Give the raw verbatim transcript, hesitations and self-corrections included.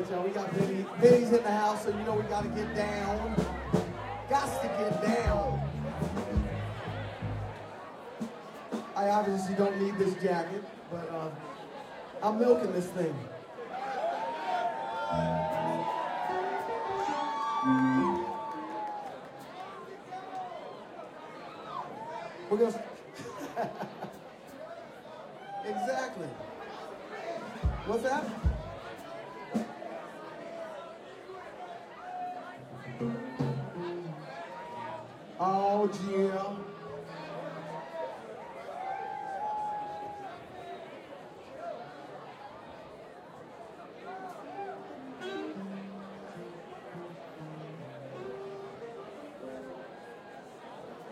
right, y'all. We got Benny. Benny's in the house, so you know we got to get down. Got to get down. I obviously don't need this jacket, but uh, I'm milking this thing. We're gonna. Exactly. What's that? Oh, Jim.